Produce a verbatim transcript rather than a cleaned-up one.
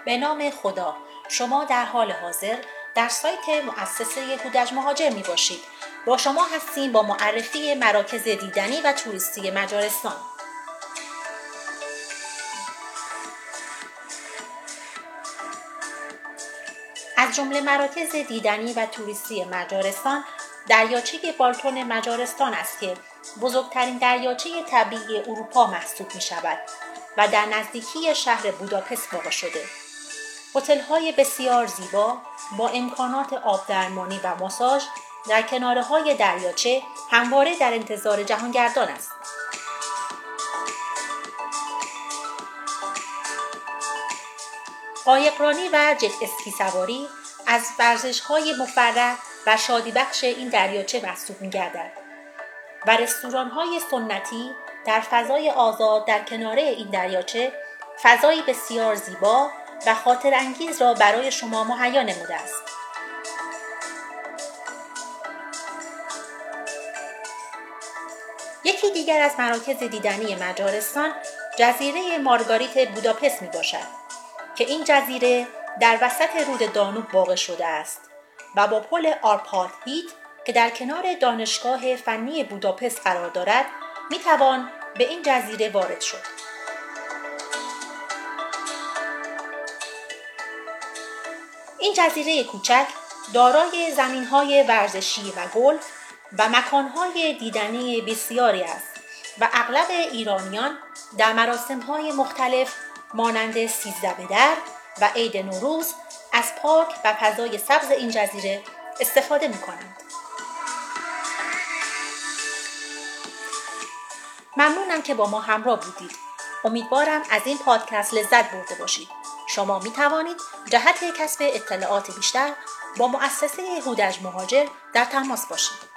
به نام خدا، شما در حال حاضر در سایت مؤسسه هودج مهاجر می باشید. با شما هستیم با معرفی مراکز دیدنی و توریستی مجارستان. از جمله مراکز دیدنی و توریستی مجارستان، دریاچه بالتون مجارستان است که بزرگترین دریاچه طبیعی اروپا محسوب می شود و در نزدیکی شهر بوداپست واقع شده. هتل‌های بسیار زیبا با امکانات آبدرمانی و ماساژ در کناره‌های دریاچه همواره در انتظار جهانگردان است. قایقرانی و جت اسکی سواری از ورزش‌های مفرح و شادیبخش این دریاچه محسوب می‌گردد و رستوران‌های سنتی در فضای آزاد در کناره این دریاچه فضایی بسیار زیبا و خاطر انگیز را برای شما مهیا نموده است. یکی دیگر از مراکز دیدنی مجارستان جزیره مارگاریت بوداپست می باشد که این جزیره در وسط رود دانوب واقع شده است و با پل آرپاد هیت که در کنار دانشگاه فنی بوداپست قرار دارد می توان به این جزیره وارد شد. این جزیره کوچک دارای زمین‌های ورزشی و گلف و مکان‌های دیدنی بسیاری است و اغلب ایرانیان در مراسم‌های مختلف مانند سیزده بدر و عید نوروز از پارک و فضای سبز این جزیره استفاده می‌کنند. ممنونم که با ما همراه بودید. امیدوارم از این پادکست لذت برده باشید. شما می توانید جهت کسب اطلاعات بیشتر با مؤسسه هودج مهاجر در تماس باشید.